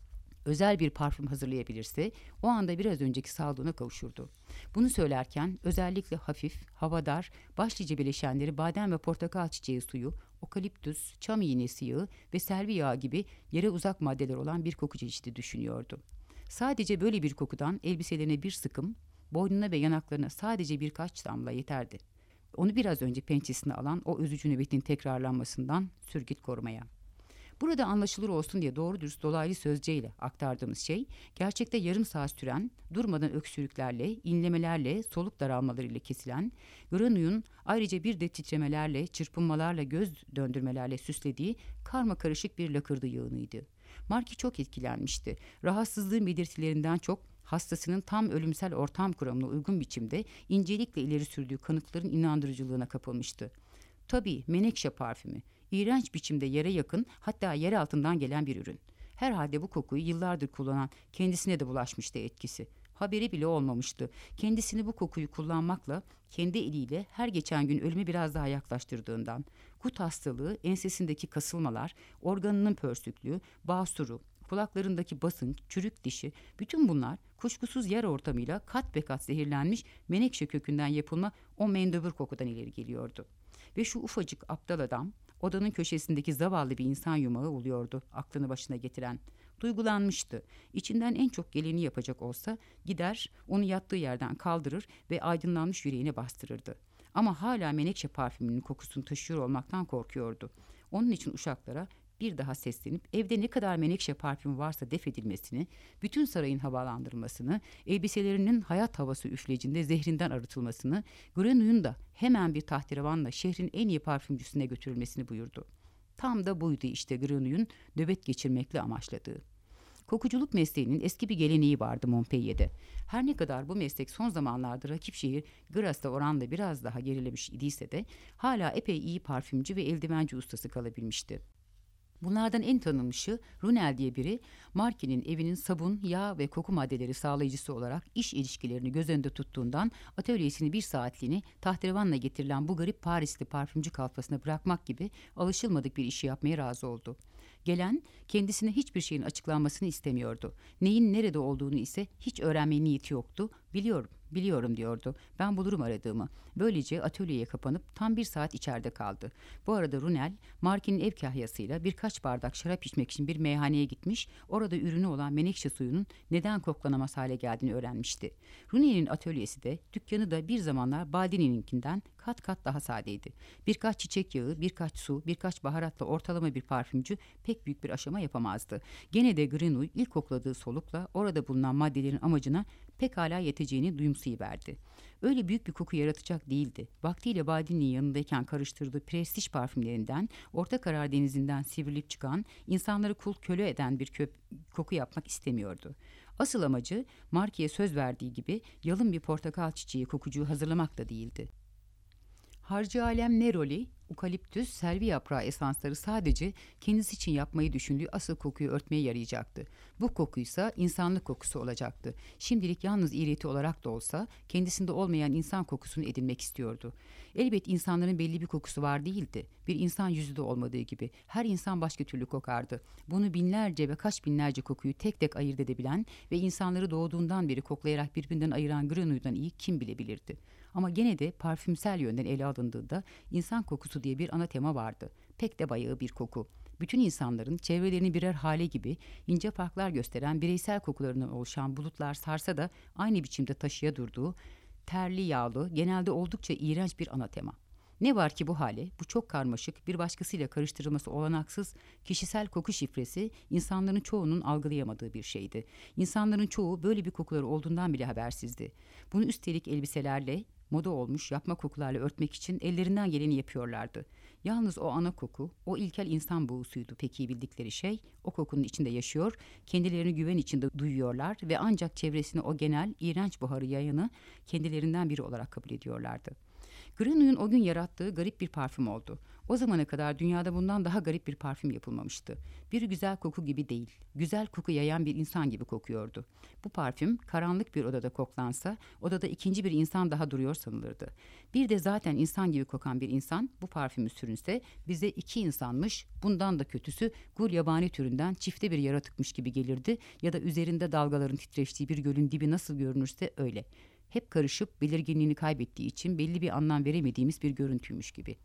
özel bir parfüm hazırlayabilirse o anda biraz önceki sağlığına kavuşurdu. Bunu söylerken özellikle hafif, havadar, başlıca bileşenleri badem ve portakal çiçeği suyu, okaliptüs, çam iğnesi yağı ve selvi yağı gibi yere uzak maddeler olan bir koku çeşidi düşünüyordu. Sadece böyle bir kokudan elbiselerine bir sıkım, boynuna ve yanaklarına sadece birkaç damla yeterdi. Onu biraz önce pençesine alan o üzücü nöbetin tekrarlanmasından sürgüt korumaya. Burada anlaşılır olsun diye doğru dürüst dolaylı sözceyle aktardığımız şey, gerçekte yarım saat süren, durmadan öksürüklerle, inlemelerle, soluk daralmalarıyla kesilen, Grenouille'un ayrıca bir de titremelerle, çırpınmalarla, göz döndürmelerle süslediği karma karışık bir lakırdı yığınıydı. Marky çok etkilenmişti. Rahatsızlığın belirtilerinden çok, hastasının tam ölümsel ortam kuramına uygun biçimde incelikle ileri sürdüğü kanıtların inandırıcılığına kapılmıştı. Tabii menekşe parfümü, iğrenç biçimde yere yakın, hatta yer altından gelen bir ürün. Herhalde bu kokuyu yıllardır kullanan kendisine de bulaşmıştı etkisi. Haberi bile olmamıştı. Kendisini bu kokuyu kullanmakla, kendi eliyle her geçen gün ölüme biraz daha yaklaştırdığından, gut hastalığı, ensesindeki kasılmalar, organının pörsüklüğü, basuru, kulaklarındaki basınç, çürük dişi, bütün bunlar kuşkusuz yer ortamıyla kat be kat zehirlenmiş menekşe kökünden yapılma o mendebur kokudan ileri geliyordu. Ve şu ufacık aptal adam, odanın köşesindeki zavallı bir insan yumağı oluyordu aklını başına getiren. Duygulanmıştı. İçinden en çok geleni yapacak olsa gider onu yattığı yerden kaldırır ve aydınlanmış yüreğine bastırırdı. Ama hala menekşe parfümünün kokusunu taşıyor olmaktan korkuyordu. Onun için uşaklara bir daha seslenip evde ne kadar menekşe parfümü varsa def edilmesini, bütün sarayın havalandırılmasını, elbiselerinin hayat havası üflecinde zehrinden arıtılmasını, Grenouille'un da hemen bir tahterevanla şehrin en iyi parfümcüsüne götürülmesini buyurdu. Tam da buydu işte Grenouille'un nöbet geçirmekle amaçladığı. Kokuculuk mesleğinin eski bir geleneği vardı Montpellier'de. Her ne kadar bu meslek son zamanlarda rakip şehir Grass'ta oranla biraz daha gerilemiş idiyse de hala epey iyi parfümcü ve eldivenci ustası kalabilmişti. Bunlardan en tanınmışı Runel diye biri, Marky'nin evinin sabun, yağ ve koku maddeleri sağlayıcısı olarak iş ilişkilerini göz önünde tuttuğundan atölyesini bir saatliğini tahterevanla getirilen bu garip Parisli parfümcü kalfasına bırakmak gibi alışılmadık bir işi yapmaya razı oldu. Gelen kendisine hiçbir şeyin açıklanmasını istemiyordu. Neyin nerede olduğunu ise hiç öğrenmeye niyeti yoktu. Biliyorum Biliyorum diyordu. Ben bulurum aradığımı. Böylece atölyeye kapanıp tam 1 saat içeride kaldı. Bu arada Runel, Marky'nin ev kahyasıyla birkaç bardak şarap içmek için bir meyhaneye gitmiş, orada ürünü olan menekşe suyunun neden koklanamaz hale geldiğini öğrenmişti. Runel'in atölyesi de, dükkanı da bir zamanlar Baldini'ninkinden kat kat daha sadeydi. Birkaç çiçek yağı, birkaç su, birkaç baharatla ortalama bir parfümcü pek büyük bir aşama yapamazdı. Gene de Grenouille ilk kokladığı solukla orada bulunan maddelerin amacına pekala yeteceğini duyumsayıverdi. Öyle büyük bir koku yaratacak değildi. Vaktiyle Baldini'nin yanındayken karıştırdığı prestij parfümlerinden, Orta Karar Denizi'nden sivrilip çıkan, insanları kul köle eden bir koku yapmak istemiyordu. Asıl amacı Marky'ye söz verdiği gibi yalın bir portakal çiçeği kokucuğu hazırlamak da değildi. Harcı alem neroli, ukaliptüs, selvi yaprağı esansları sadece kendisi için yapmayı düşündüğü asıl kokuyu örtmeye yarayacaktı. Bu kokuysa insanlık kokusu olacaktı. Şimdilik yalnız iğreti olarak da olsa kendisinde olmayan insan kokusunu edinmek istiyordu. Elbet insanların belli bir kokusu var değildi. Bir insan yüzü de olmadığı gibi her insan başka türlü kokardı. Bunu binlerce ve kaç binlerce kokuyu tek tek ayırt edebilen ve insanları doğduğundan beri koklayarak birbirinden ayıran Grenouille'dan iyi kim bilebilirdi? Ama gene de parfümsel yönden ele alındığında insan kokusu diye bir ana tema vardı. Pek de bayağı bir koku. Bütün insanların çevrelerini birer hale gibi ince farklar gösteren bireysel kokularından oluşan bulutlar sarsa da aynı biçimde taşıya durduğu terli yağlı, genelde oldukça iğrenç bir ana tema. Ne var ki bu hale, bu çok karmaşık, bir başkasıyla karıştırılması olanaksız kişisel koku şifresi insanların çoğunun algılayamadığı bir şeydi. İnsanların çoğu böyle bir kokuları olduğundan bile habersizdi. Bunu üstelik elbiselerle, moda olmuş yapma kokularla örtmek için ellerinden geleni yapıyorlardı. Yalnız o ana koku, o ilkel insan buğusuydu pek iyi bildikleri şey. O kokunun içinde yaşıyor, kendilerini güven içinde duyuyorlar ve ancak çevresine o genel, iğrenç buharı yayanı kendilerinden biri olarak kabul ediyorlardı. Grenouille'un o gün yarattığı garip bir parfüm oldu. O zamana kadar dünyada bundan daha garip bir parfüm yapılmamıştı. Bir güzel koku gibi değil, güzel koku yayan bir insan gibi kokuyordu. Bu parfüm karanlık bir odada koklansa, odada ikinci bir insan daha duruyor sanılırdı. Bir de zaten insan gibi kokan bir insan bu parfümü sürünse bize iki insanmış, bundan da kötüsü gul yabani türünden çifte bir yaratıkmış gibi gelirdi ya da üzerinde dalgaların titreştiği bir gölün dibi nasıl görünürse öyle. Hep karışıp belirginliğini kaybettiği için belli bir anlam veremediğimiz bir görüntüymüş gibi.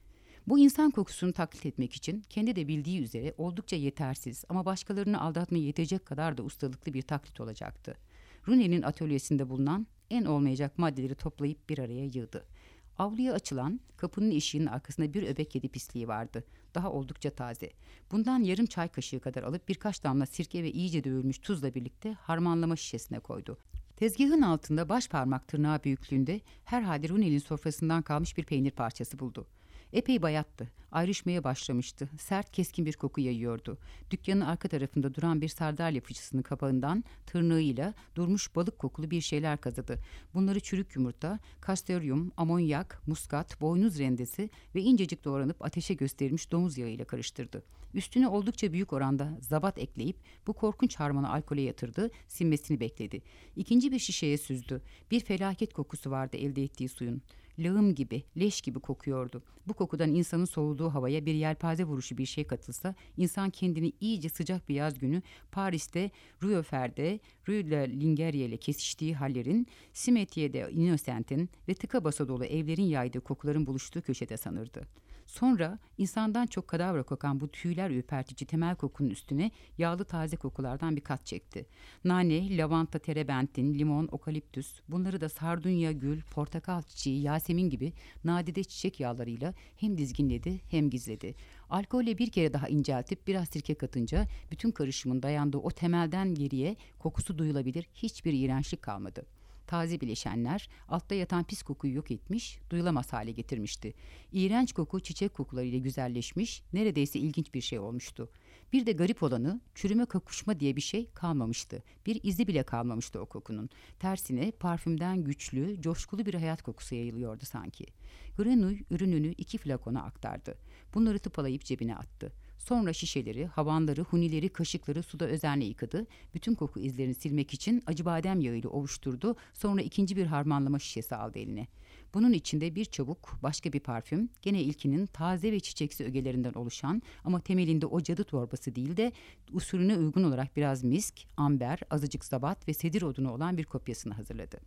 Bu insan kokusunu taklit etmek için kendi de bildiği üzere oldukça yetersiz ama başkalarını aldatmaya yetecek kadar da ustalıklı bir taklit olacaktı. Runel'in atölyesinde bulunan en olmayacak maddeleri toplayıp bir araya yığdı. Avluya açılan kapının eşiğinin arkasında bir öbek kedi pisliği vardı. Daha oldukça taze. Bundan yarım çay kaşığı kadar alıp birkaç damla sirke ve iyice dövülmüş tuzla birlikte harmanlama şişesine koydu. Tezgahın altında baş parmak tırnağı büyüklüğünde herhalde Runel'in sofrasından kalmış bir peynir parçası buldu. Epey bayattı. Ayrışmaya başlamıştı. Sert, keskin bir koku yayıyordu. Dükkanın arka tarafında duran bir sardalya fıçısının kapağından tırnağıyla durmuş balık kokulu bir şeyler kazıdı. Bunları çürük yumurta, kastoryum, amonyak, muskat, boynuz rendesi ve incecik doğranıp ateşe gösterilmiş domuz yağıyla karıştırdı. Üstüne oldukça büyük oranda zabat ekleyip bu korkunç harmanı alkole yatırdı, sinmesini bekledi. İkinci bir şişeye süzdü. Bir felaket kokusu vardı elde ettiği suyun. Lağım gibi, leş gibi kokuyordu. Bu kokudan insanın soğuduğu havaya bir yelpaze vuruşu bir şey katılsa, insan kendini iyice sıcak bir yaz günü Paris'te Rue Fer'de, Rue de Lingerie ile kesiştiği hallerin, Cimetière'de Innocent'in ve tıka basa dolu evlerin yaydığı kokuların buluştuğu köşede sanırdı. Sonra insandan çok kadavra kokan bu tüyler ürpertici temel kokunun üstüne yağlı taze kokulardan bir kat çekti. Nane, lavanta, terebentin, limon, okaliptüs, bunları da sardunya, gül, portakal çiçeği, yasemin gibi nadide çiçek yağlarıyla hem dizginledi hem gizledi. Alkolle bir kere daha inceltip biraz sirke katınca bütün karışımın dayandığı o temelden geriye kokusu duyulabilir hiçbir iğrençlik kalmadı. Taze bileşenler altta yatan pis kokuyu yok etmiş, duyulamaz hale getirmişti. İğrenç koku çiçek kokularıyla güzelleşmiş, neredeyse ilginç bir şey olmuştu. Bir de garip olanı çürüme kokuşma diye bir şey kalmamıştı. Bir izi bile kalmamıştı o kokunun. Tersine parfümden güçlü, coşkulu bir hayat kokusu yayılıyordu sanki. Grenouille ürününü 2 flakona aktardı. Bunları tıpalayıp cebine attı. Sonra şişeleri, havanları, hunileri, kaşıkları suda özenle yıkadı. Bütün koku izlerini silmek için acıbadem yağıyla ovuşturdu. Sonra ikinci bir harmanlama şişesi aldı eline. Bunun içinde bir çabuk, başka bir parfüm, gene ilkinin taze ve çiçeksi ögelerinden oluşan ama temelinde o cadı torbası değil de usulüne uygun olarak biraz misk, amber, azıcık zabat ve sedir odunu olan bir kopyasını hazırladı.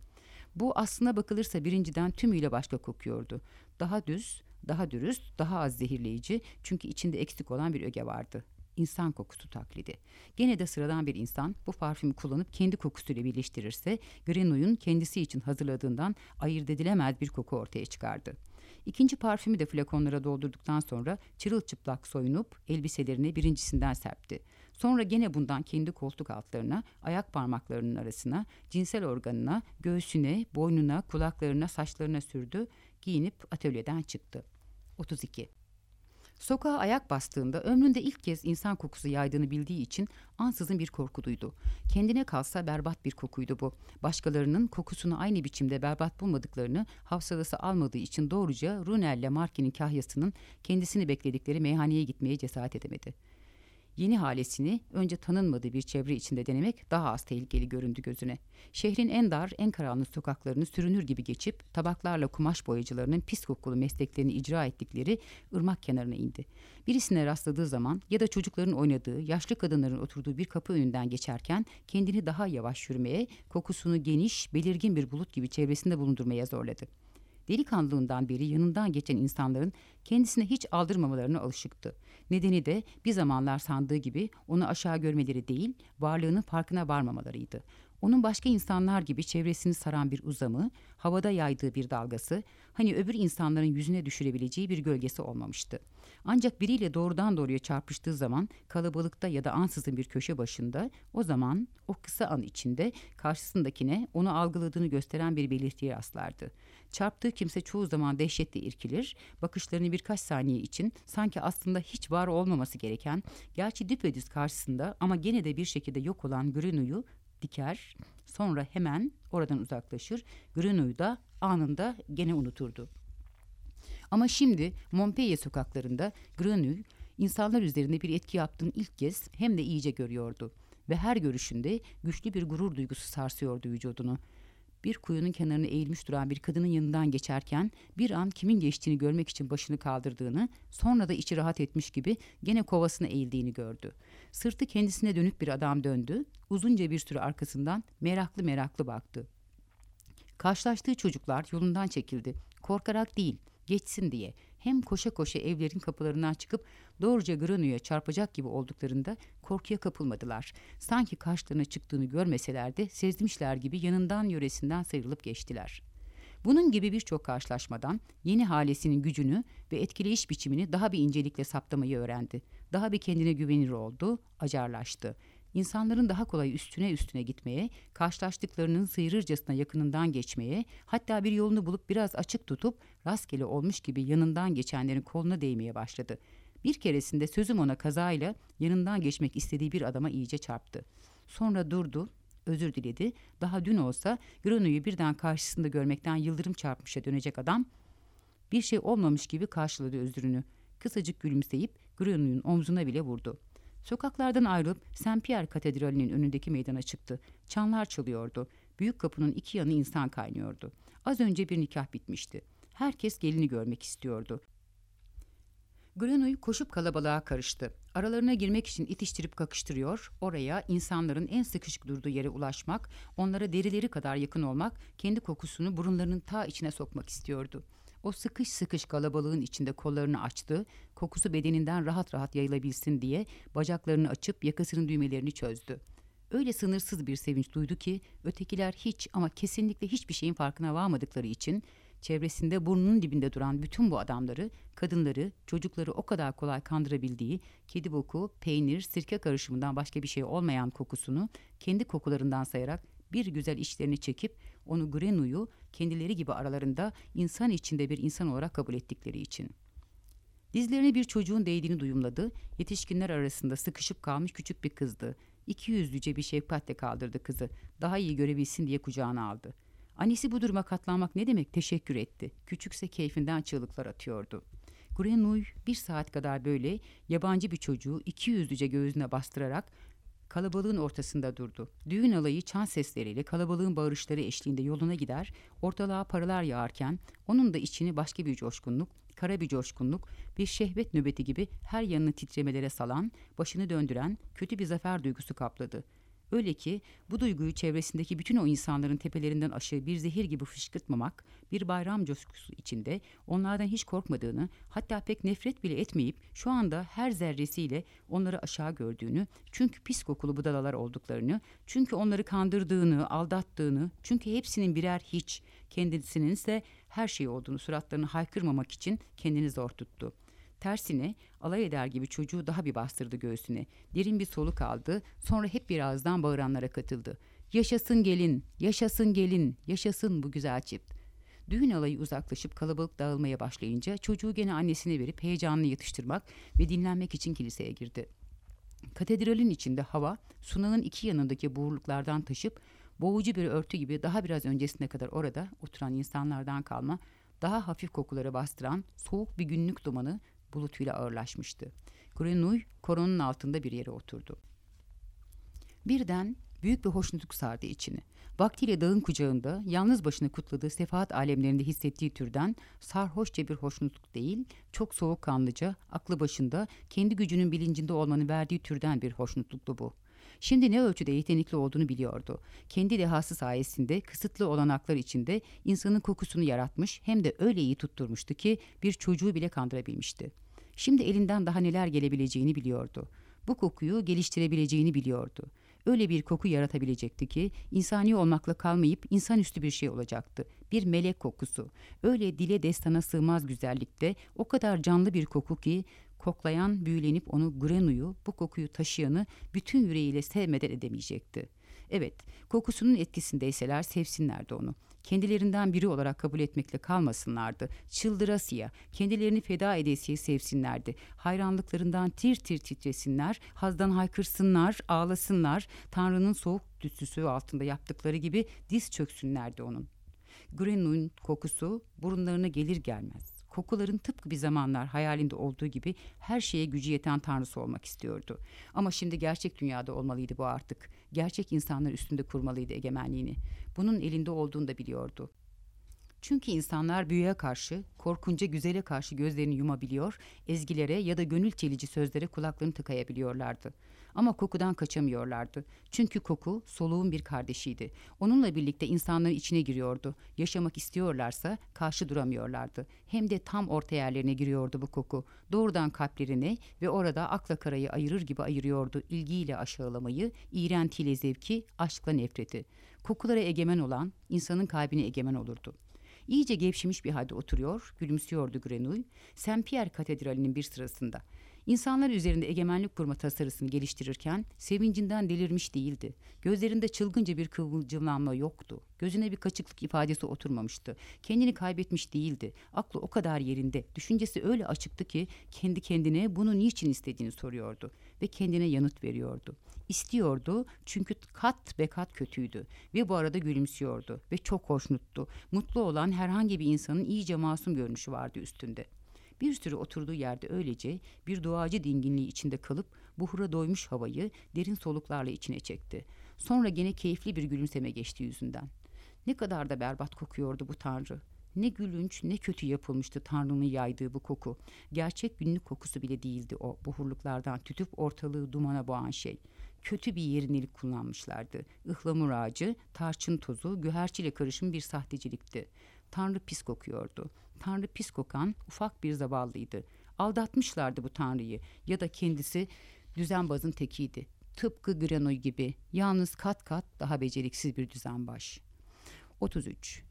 Bu aslına bakılırsa birinciden tümüyle başka kokuyordu. Daha düz, daha dürüst, daha az zehirleyici çünkü içinde eksik olan bir öge vardı. İnsan kokusu taklidi. Gene de sıradan bir insan bu parfümü kullanıp kendi kokusuyla birleştirirse Grenouille'un kendisi için hazırladığından ayırt edilemez bir koku ortaya çıkardı. İkinci parfümü de flakonlara doldurduktan sonra çırılçıplak soyunup elbiselerine birincisinden serpti. Sonra gene bundan kendi koltuk altlarına, ayak parmaklarının arasına, cinsel organına, göğsüne, boynuna, kulaklarına, saçlarına sürdü, giyinip atölyeden çıktı. 32. Sokağa ayak bastığında ömründe ilk kez insan kokusu yaydığını bildiği için ansızın bir korku duydu. Kendine kalsa berbat bir kokuydu bu. Başkalarının kokusunu aynı biçimde berbat bulmadıklarını hafsalası almadığı için doğruca Runel'le Markin'in kahyasının kendisini bekledikleri meyhaneye gitmeye cesaret edemedi. Yeni halesini önce tanınmadığı bir çevre içinde denemek daha az tehlikeli göründü gözüne. Şehrin en dar, en karanlık sokaklarını sürünür gibi geçip tabaklarla kumaş boyacılarının pis kokulu mesleklerini icra ettikleri ırmak kenarına indi. Birisine rastladığı zaman ya da çocukların oynadığı, yaşlı kadınların oturduğu bir kapı önünden geçerken kendini daha yavaş yürümeye, kokusunu geniş, belirgin bir bulut gibi çevresinde bulundurmaya zorladı. Delikanlılığından beri yanından geçen insanların kendisine hiç aldırmamalarına alışıktı. Nedeni de bir zamanlar sandığı gibi onu aşağı görmeleri değil, varlığının farkına varmamalarıydı. Onun başka insanlar gibi çevresini saran bir uzamı, havada yaydığı bir dalgası, hani öbür insanların yüzüne düşürebileceği bir gölgesi olmamıştı. Ancak biriyle doğrudan doğruya çarpıştığı zaman kalabalıkta ya da ansızın bir köşe başında, o zaman o kısa an içinde karşısındakine onu algıladığını gösteren bir belirtiye rastlardı. Çarptığı kimse çoğu zaman dehşetle irkilir, bakışlarını birkaç saniye için sanki aslında hiç var olmaması gereken, gerçi düpedüz karşısında ama gene de bir şekilde yok olan Grenouille'u diker, sonra hemen oradan uzaklaşır, Grenouille'u da anında gene unuturdu. Ama şimdi Montpellier sokaklarında Grenouille insanlar üzerinde bir etki yaptığını ilk kez hem de iyice görüyordu ve her görüşünde güçlü bir gurur duygusu sarsıyordu vücudunu. Bir kuyunun kenarına eğilmiş duran bir kadının yanından geçerken bir an kimin geçtiğini görmek için başını kaldırdığını, sonra da içi rahat etmiş gibi gene kovasına eğildiğini gördü. Sırtı kendisine dönük bir adam döndü, uzunca bir süre arkasından meraklı meraklı baktı. Karşılaştığı çocuklar yolundan çekildi, korkarak değil, geçsin diye. Hem koşa koşa evlerin kapılarından çıkıp doğruca Grenouille'ya çarpacak gibi olduklarında korkuya kapılmadılar. Sanki karşılarına çıktığını görmeseler de sezmişler gibi yanından yöresinden sıyrılıp geçtiler. Bunun gibi birçok karşılaşmadan yeni halesinin gücünü ve etkileyiş biçimini daha bir incelikle saptamayı öğrendi. Daha bir kendine güvenir oldu, acarlaştı. İnsanların daha kolay üstüne üstüne gitmeye, karşılaştıklarının sıyırırcasına yakınından geçmeye, hatta bir yolunu bulup biraz açık tutup rastgele olmuş gibi yanından geçenlerin koluna değmeye başladı. Bir keresinde sözüm ona kazayla yanından geçmek istediği bir adama iyice çarptı. Sonra durdu, özür diledi. Daha dün olsa Grenouille'yu birden karşısında görmekten yıldırım çarpmışa dönecek adam bir şey olmamış gibi karşıladı özrünü. Kısacık gülümseyip Grenouille'un omzuna bile vurdu. Sokaklardan ayrılıp Saint Pierre Katedrali'nin önündeki meydana çıktı. Çanlar çalıyordu. Büyük kapının iki yanı insan kaynıyordu. Az önce bir nikah bitmişti. Herkes gelini görmek istiyordu. Grenouille koşup kalabalığa karıştı. Aralarına girmek için itiştirip kakıştırıyor, oraya insanların en sıkışık durduğu yere ulaşmak, onlara derileri kadar yakın olmak, kendi kokusunu burunlarının ta içine sokmak istiyordu. O sıkış sıkış kalabalığın içinde kollarını açtı, kokusu bedeninden rahat rahat yayılabilsin diye bacaklarını açıp yakasının düğmelerini çözdü. Öyle sınırsız bir sevinç duydu ki ötekiler hiç ama kesinlikle hiçbir şeyin farkına varmadıkları için çevresinde burnunun dibinde duran bütün bu adamları, kadınları, çocukları o kadar kolay kandırabildiği kedi boku, peynir, sirke karışımından başka bir şey olmayan kokusunu kendi kokularından sayarak bir güzel işlerini çekip onu Grenouille'u kendileri gibi aralarında insan içinde bir insan olarak kabul ettikleri için. Dizlerine bir çocuğun değdiğini duyumladı. Yetişkinler arasında sıkışıp kalmış küçük bir kızdı. İkiyüzlüce bir şefkatle kaldırdı kızı. Daha iyi görebilsin diye kucağına aldı. Annesi bu duruma katlanmak ne demek teşekkür etti. Küçükse keyfinden çığlıklar atıyordu. Grenouille bir saat kadar böyle yabancı bir çocuğu ikiyüzlüce göğsüne bastırarak kalabalığın ortasında durdu. Düğün alayı çan sesleriyle kalabalığın bağırışları eşliğinde yoluna gider, ortalığa paralar yağarken onun da içini başka bir coşkunluk, kara bir coşkunluk, bir şehvet nöbeti gibi her yanını titremelere salan, başını döndüren kötü bir zafer duygusu kapladı. Öyle ki bu duyguyu çevresindeki bütün o insanların tepelerinden aşağı bir zehir gibi fışkırtmamak, bir bayram coşkusu içinde onlardan hiç korkmadığını, hatta pek nefret bile etmeyip şu anda her zerresiyle onları aşağı gördüğünü, çünkü pis kokulu budalalar olduklarını, çünkü onları kandırdığını, aldattığını, çünkü hepsinin birer hiç, kendisinin ise her şey olduğunu suratlarını haykırmamak için kendini zor tuttu. Tersine alay eder gibi çocuğu daha bir bastırdı göğsüne. Derin bir soluk aldı, sonra hep bir ağızdan bağıranlara katıldı. Yaşasın gelin, yaşasın gelin, yaşasın bu güzel çift. Düğün alayı uzaklaşıp kalabalık dağılmaya başlayınca çocuğu gene annesine verip heyecanını yatıştırmak ve dinlenmek için kiliseye girdi. Katedralin içinde hava, sunağın iki yanındaki buğurluklardan taşıp boğucu bir örtü gibi daha biraz öncesine kadar orada oturan insanlardan kalma, daha hafif kokuları bastıran soğuk bir günlük dumanı bulutuyla ağırlaşmıştı. Grenouille koronun altında bir yere oturdu. Birden büyük bir hoşnutluk sardı içini. Vaktiyle dağın kucağında yalnız başına kutladığı sefahat alemlerinde hissettiği türden sarhoşça bir hoşnutluk değil, çok soğukkanlıca, aklı başında, kendi gücünün bilincinde olmanın verdiği türden bir hoşnutluktu bu. Şimdi ne ölçüde yetenekli olduğunu biliyordu. Kendi dehası sayesinde kısıtlı olanaklar içinde insanın kokusunu yaratmış, hem de öyle iyi tutturmuştu ki bir çocuğu bile kandırabilmişti. Şimdi elinden daha neler gelebileceğini biliyordu. Bu kokuyu geliştirebileceğini biliyordu. Öyle bir koku yaratabilecekti ki insani olmakla kalmayıp insanüstü bir şey olacaktı. Bir melek kokusu. Öyle dile destana sığmaz güzellikte, o kadar canlı bir koku ki koklayan büyülenip onu Grenouille'u, bu kokuyu taşıyanı bütün yüreğiyle sevmeden edemeyecekti. Evet, kokusunun etkisindeyseler sevsinlerdi onu. Kendilerinden biri olarak kabul etmekle kalmasınlardı. Çıldırasıya, kendilerini feda edesiye sevsinlerdi. Hayranlıklarından tir tir titresinler, hazdan haykırsınlar, ağlasınlar. Tanrı'nın soğuk tütsüsü altında yaptıkları gibi diz çöksünlerdi onun. Grenouille'un kokusu burunlarına gelir gelmez. Kokuların tıpkı bir zamanlar hayalinde olduğu gibi her şeye gücü yeten tanrısı olmak istiyordu. Ama şimdi gerçek dünyada olmalıydı bu artık. Gerçek insanlar üstünde kurmalıydı egemenliğini. Bunun elinde olduğunu da biliyordu. Çünkü insanlar büyüye karşı, korkunca güzele karşı gözlerini yumabiliyor, ezgilere ya da gönül çelici sözlere kulaklarını tıkayabiliyorlardı. Ama kokudan kaçamıyorlardı. Çünkü koku soluğun bir kardeşiydi. Onunla birlikte insanların içine giriyordu. Yaşamak istiyorlarsa karşı duramıyorlardı. Hem de tam orta yerlerine giriyordu bu koku. Doğrudan kalplerine ve orada akla karayı ayırır gibi ayırıyordu ilgiyle aşağılamayı, iğrentiyle zevki, aşkla nefreti. Kokulara egemen olan insanın kalbine egemen olurdu. İyice gevşemiş bir halde oturuyor, gülümsüyordu Grenouille, Saint Pierre Katedrali'nin bir sırasında. İnsanlar üzerinde egemenlik kurma tasarısını geliştirirken sevincinden delirmiş değildi. Gözlerinde çılgınca bir kıvılcımlanma yoktu. Gözüne bir kaçıklık ifadesi oturmamıştı. Kendini kaybetmiş değildi. Aklı o kadar yerinde. Düşüncesi öyle açıktı ki kendi kendine bunu niçin istediğini soruyordu. Ve kendine yanıt veriyordu. İstiyordu çünkü kat be kat kötüydü. Ve bu arada gülümsüyordu. Ve çok hoşnuttu. Mutlu olan herhangi bir insanın iyice masum görünüşü vardı üstünde. Bir süre oturduğu yerde öylece bir doğacı dinginliği içinde kalıp buhura doymuş havayı derin soluklarla içine çekti. Sonra gene keyifli bir gülümseme geçti yüzünden. Ne kadar da berbat kokuyordu bu tanrı. Ne gülünç ne kötü yapılmıştı Tanrı'nın yaydığı bu koku. Gerçek günlük kokusu bile değildi o buhurluklardan tütüp ortalığı dumana boğan şey. Kötü bir yerinlik kullanmışlardı. Ihlamur ağacı, tarçın tozu, güherçiyle karışım bir sahtecilikti. Tanrı pis kokuyordu. Tanrı pis kokan ufak bir zavallıydı. Aldatmışlardı bu Tanrı'yı ya da kendisi düzenbazın tekiydi. Tıpkı Grenouille gibi yalnız kat kat daha beceriksiz bir düzenbaş. 33.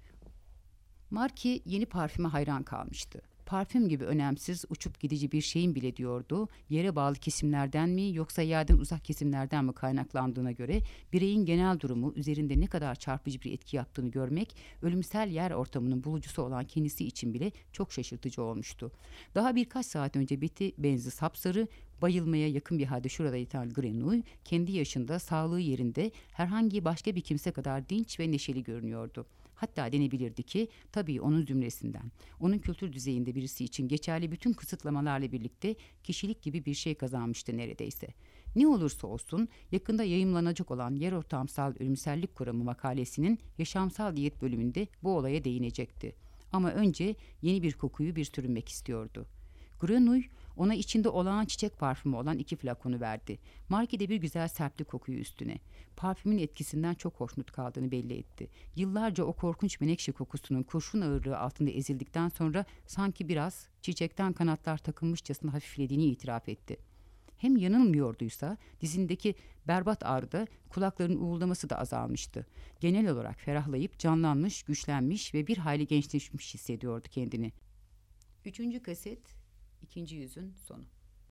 Marquis yeni parfüme hayran kalmıştı. Parfüm gibi önemsiz, uçup gidici bir şeyin bile diyordu, yere bağlı kesimlerden mi yoksa yerden uzak kesimlerden mi kaynaklandığına göre bireyin genel durumu üzerinde ne kadar çarpıcı bir etki yaptığını görmek, ölümsel yer ortamının bulucusu olan kendisi için bile çok şaşırtıcı olmuştu. Daha birkaç saat önce Betty benzi sapsarı, bayılmaya yakın bir halde şurada yatan Grenouille, kendi yaşında, sağlığı yerinde, herhangi başka bir kimse kadar dinç ve neşeli görünüyordu. Hatta denebilirdi ki tabii onun zümresinden, onun kültür düzeyinde birisi için geçerli bütün kısıtlamalarla birlikte kişilik gibi bir şey kazanmıştı neredeyse. Ne olursa olsun yakında yayımlanacak olan yer ortamsal ölümsellik kuramı makalesinin yaşamsal diyet bölümünde bu olaya değinecekti. Ama önce yeni bir kokuyu bir sürünmek istiyordu. Grenouille ona içinde olağan çiçek parfümü olan 2 flakonu verdi. Marquis de bir güzel serpti kokuyu üstüne. Parfümün etkisinden çok hoşnut kaldığını belli etti. Yıllarca o korkunç menekşe kokusunun kurşun ağırlığı altında ezildikten sonra sanki biraz çiçekten kanatlar takılmışçasına hafiflediğini itiraf etti. Hem yanılmıyorduysa dizindeki berbat ağrıda kulaklarının uğuldaması da azalmıştı. Genel olarak ferahlayıp canlanmış, güçlenmiş ve bir hayli gençleşmiş hissediyordu kendini. 3. kaset, 2. yüzün sonu.